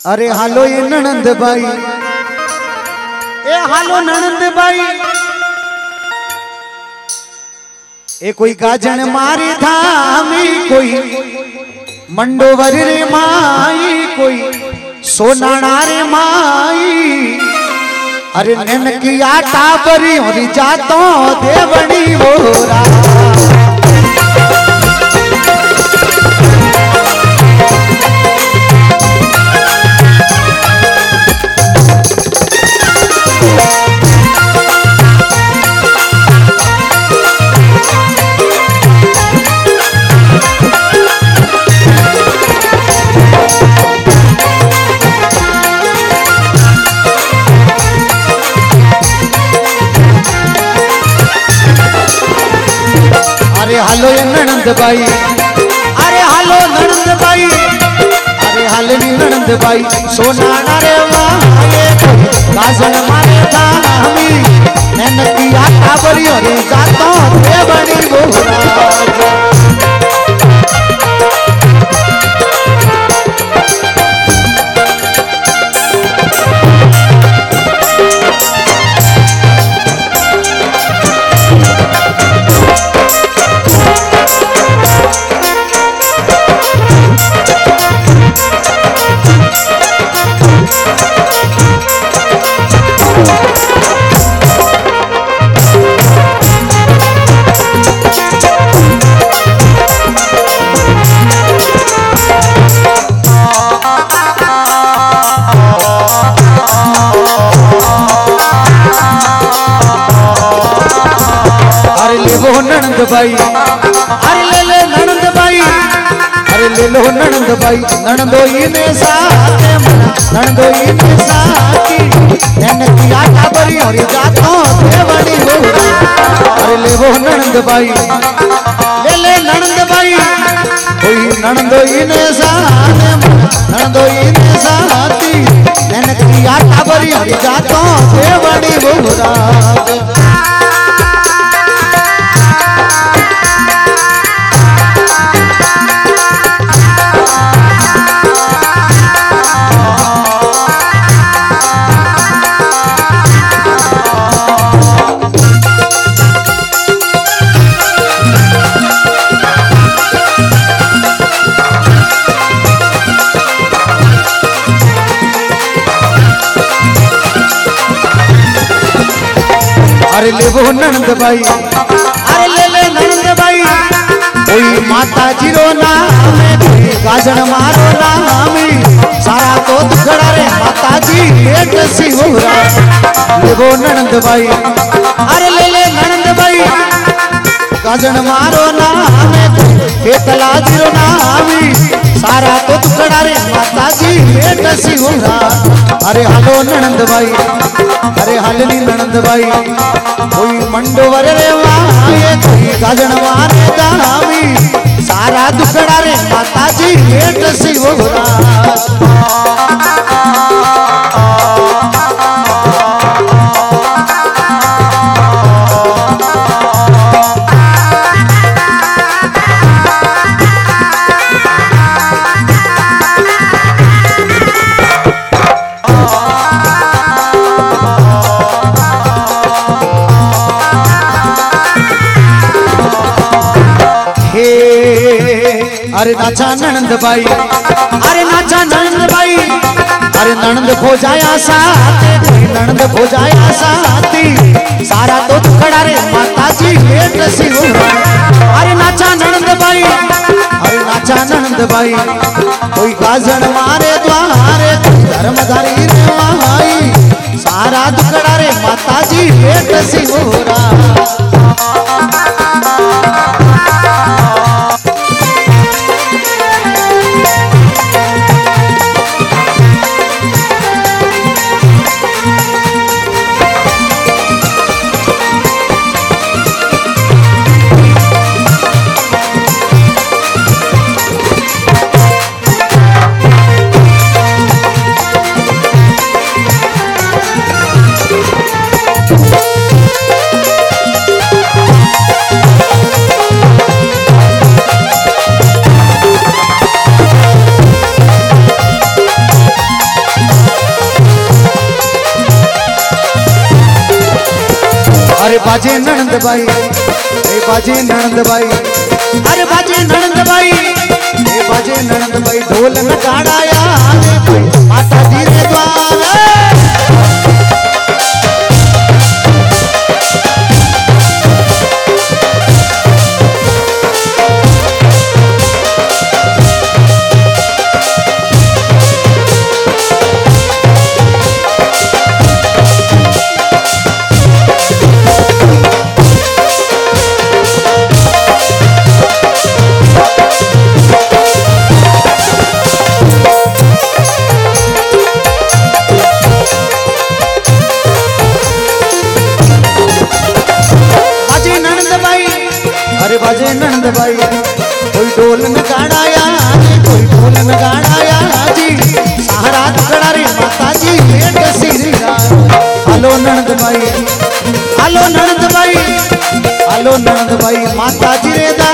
अरे हालो ये ननंद बाई, ए हालो ननंद बाई, ए कोई गाजन मारी धामी, कोई मंडोवर रे माई, कोई सोनाना रे माई। अरे नैन की आटा बरी और जातो देवनी वोरा। अरे हालो ये ननंद बाई, अरे हालो ननंद बाई, अरे हालनी ननंद बाई, सोनाना रे माए गाजन मारे धामी, नैन की आटा बरी और जातो देवनी वोरा। ननंद बाई, अरे ले ले ननंद बाई, अरे ले लो ननंद बाई, ननंदो इने साथे मना, ननंदो इने साथी, नैन की आटा बरी और जातो देवनी वोरा। अरे ले वो ननंद बाई, ले ले ननंद बाई, कोई ननंदो इने साथे मना, ननंदो इने साथी, नैन की आटा बरी और जातो देवनी वोरा। अरे ले वो ननंद बाई, अरे ले ले ननंद बाई, कोई माता जी रो नाम है, कोई गाजन मारो नाम, सारा तो दुखड़ा रे माता जी पेट सी वोरा। ले वो ननंद बाई, अरे ले ले ननंद बाई, गाजन मारो नाम है, पेटला जी रो नाम, सारा तो दुखड़ा रे माता जी पेट सी वोरा। अरे हालो ननंद बाई, अरे हालनी ननंद बाई, कोई मंडोवर रे माए, कोई गाजन मारे धामी, सारा दुखड़ा रे माता जी पेट सी वोरा। अरे नाचा ननंद बाई, अरे नाचा ननंद बाई, अरे ननंद खो जाया साथी, कोई ननंद खो जाया साथी, सारा तो दुखड़ा रे माता जी पेट सी वोरा। अरे नाचा ननंद बाई, अरे नाचा ननंद बाई, कोई गाजन मारे द्वारे, कोई धर्मधारी रे माई, सारा दुखड़ा रे माता जी पेट सी वोरा। बाजे ननंद बाई, ए बाजे ननंद बाई, अरे बाजे ननंद बाई, ए बाजे ननंद बाई, ढोल नगाड़ाया माता जी रे द्वार। अरे बाजे ननंद बाई, कोई ढोल नगाड़ाया कोई ढोल नगाड़ाया जी, सहारा दुखड़ा रे माता जी लेट श्री राम। हेलो ननंद बाई, हेलो ननंद बाई, हेलो ननंद बाई, माता जी रे